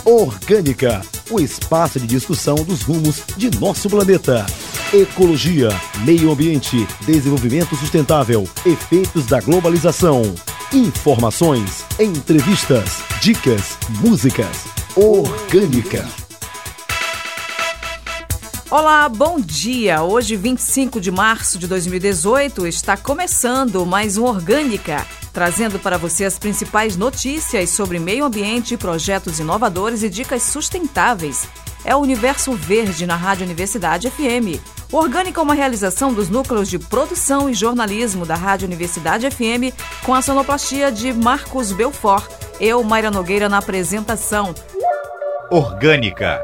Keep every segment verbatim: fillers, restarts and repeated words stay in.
Orgânica, o espaço de discussão dos rumos de nosso planeta. Ecologia, meio ambiente, desenvolvimento sustentável, efeitos da globalização. Informações, entrevistas, dicas, músicas. Orgânica. Olá, bom dia! Hoje, vinte e cinco de março de dois mil e dezoito, está começando mais um Orgânica, trazendo para você as principais notícias sobre meio ambiente, projetos inovadores e dicas sustentáveis. É o Universo Verde na Rádio Universidade F M. O Orgânica é uma realização dos núcleos de produção e jornalismo da Rádio Universidade F M, com a sonoplastia de Marcos Belfort. Eu, Mayra Nogueira, na apresentação. Orgânica.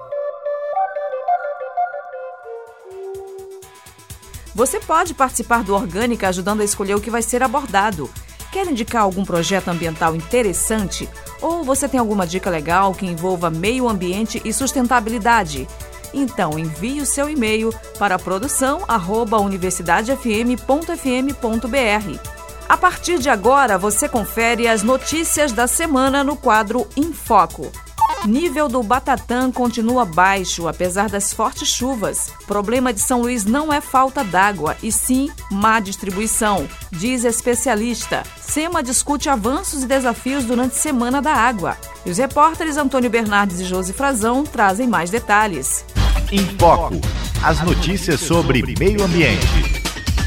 Você pode participar do Orgânica ajudando a escolher o que vai ser abordado. Quer indicar algum projeto ambiental interessante? Ou você tem alguma dica legal que envolva meio ambiente e sustentabilidade? Então envie o seu e-mail para produção arroba universidade f m ponto f m ponto b r. A partir de agora, você confere as notícias da semana no quadro Em Foco. Nível do Batatã continua baixo, apesar das fortes chuvas. Problema de São Luís não é falta d'água, e sim má distribuição, diz especialista. SEMA discute avanços e desafios durante Semana da Água. E os repórteres Antônio Bernardes e Josi Frazão trazem mais detalhes. Em Foco, as notícias sobre meio ambiente.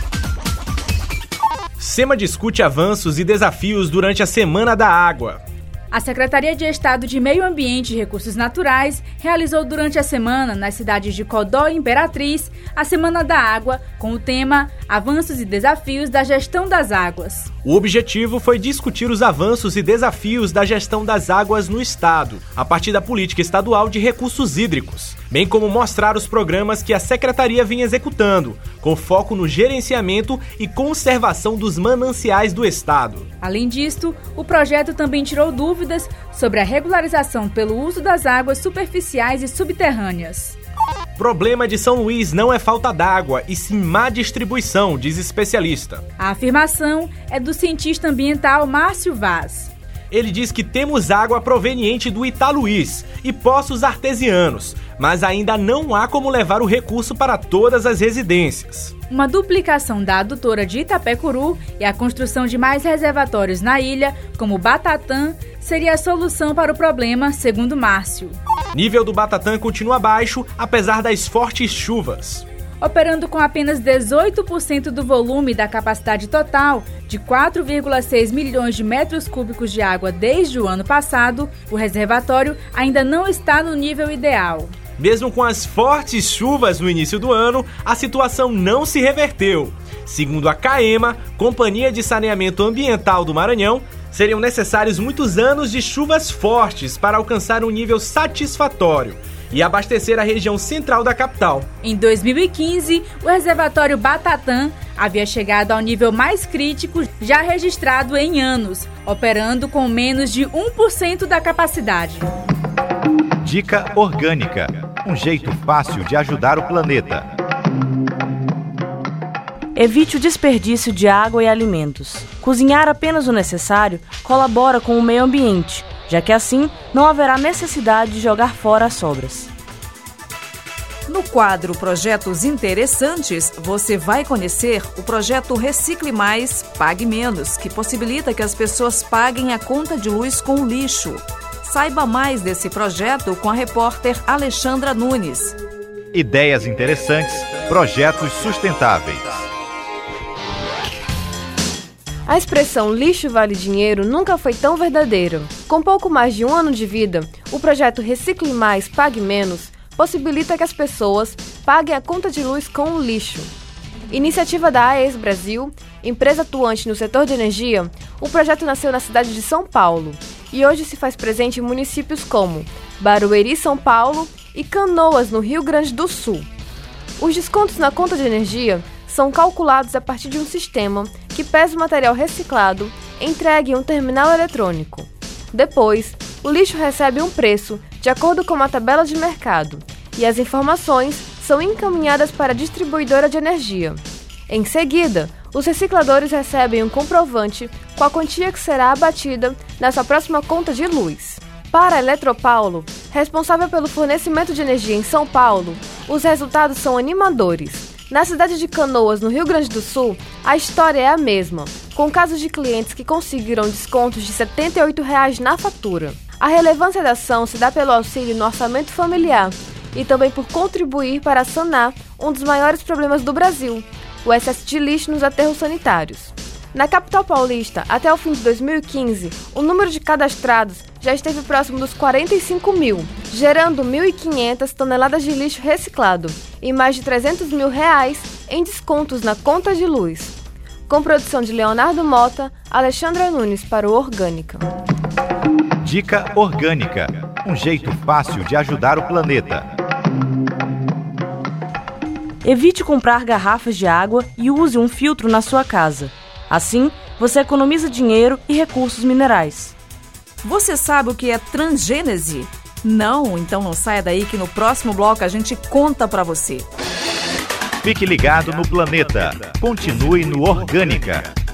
SEMA discute avanços e desafios durante a Semana da Água. A Secretaria de Estado de Meio Ambiente e Recursos Naturais realizou durante a semana, nas cidades de Codó e Imperatriz, a Semana da Água, com o tema Avanços e Desafios da Gestão das Águas. O objetivo foi discutir os avanços e desafios da gestão das águas no Estado, a partir da política estadual de recursos hídricos, bem como mostrar os programas que a Secretaria vinha executando, com foco no gerenciamento e conservação dos mananciais do Estado. Além disto, o projeto também tirou dúvidas sobre a regularização pelo uso das águas superficiais e subterrâneas. Problema de São Luís não é falta d'água, e sim má distribuição, diz especialista. A afirmação é do cientista ambiental Márcio Vaz. Ele diz que temos água proveniente do Italuís e poços artesianos, mas ainda não há como levar o recurso para todas as residências. Uma duplicação da adutora de Itapecuru e a construção de mais reservatórios na ilha, como Batatã, seria a solução para o problema, segundo Márcio. Nível do Batatã continua baixo, apesar das fortes chuvas. Operando com apenas dezoito por cento do volume da capacidade total de quatro vírgula seis milhões de metros cúbicos de água desde o ano passado, o reservatório ainda não está no nível ideal. Mesmo com as fortes chuvas no início do ano, a situação não se reverteu. Segundo a CAEMA, Companhia de Saneamento Ambiental do Maranhão, seriam necessários muitos anos de chuvas fortes para alcançar um nível satisfatório e abastecer a região central da capital. Em dois mil e quinze, o reservatório Batatã havia chegado ao nível mais crítico já registrado em anos, operando com menos de um por cento da capacidade. Dica Orgânica, um jeito fácil de ajudar o planeta. Evite o desperdício de água e alimentos. Cozinhar apenas o necessário colabora com o meio ambiente, já que assim não haverá necessidade de jogar fora as sobras. No quadro Projetos Interessantes, você vai conhecer o projeto Recicle Mais, Pague Menos, que possibilita que as pessoas paguem a conta de luz com o lixo. Saiba mais desse projeto com a repórter Alexandra Nunes. Ideias interessantes, projetos sustentáveis. A expressão lixo vale dinheiro nunca foi tão verdadeira. Com pouco mais de um ano de vida, o projeto Recicle Mais, Pague Menos possibilita que as pessoas paguem a conta de luz com o lixo. Iniciativa da A E S Brasil, empresa atuante no setor de energia, o projeto nasceu na cidade de São Paulo e hoje se faz presente em municípios como Barueri, São Paulo e Canoas, no Rio Grande do Sul. Os descontos na conta de energia são calculados a partir de um sistema que pesa o material reciclado entregue em um terminal eletrônico. Depois, o lixo recebe um preço de acordo com uma tabela de mercado e as informações são encaminhadas para a distribuidora de energia. Em seguida, os recicladores recebem um comprovante com a quantia que será abatida na sua próxima conta de luz. Para a Eletropaulo, responsável pelo fornecimento de energia em São Paulo, os resultados são animadores. Na cidade de Canoas, no Rio Grande do Sul, a história é a mesma, com casos de clientes que conseguiram descontos de setenta e oito reais na fatura. A relevância da ação se dá pelo auxílio no orçamento familiar e também por contribuir para sanar um dos maiores problemas do Brasil, o excesso de lixo nos aterros sanitários. Na capital paulista, até o fim de dois mil e quinze, o número de cadastrados já esteve próximo dos quarenta e cinco mil, gerando mil e quinhentas toneladas de lixo reciclado e mais de trezentos mil reais em descontos na conta de luz. Com produção de Leonardo Mota, Alexandra Nunes para o Orgânica. Dica Orgânica, um jeito fácil de ajudar o planeta. Evite comprar garrafas de água e use um filtro na sua casa. Assim, você economiza dinheiro e recursos minerais. Você sabe o que é transgênese? Não? Então não saia daí que no próximo bloco a gente conta pra você. Fique ligado no Planeta. Continue no Orgânica.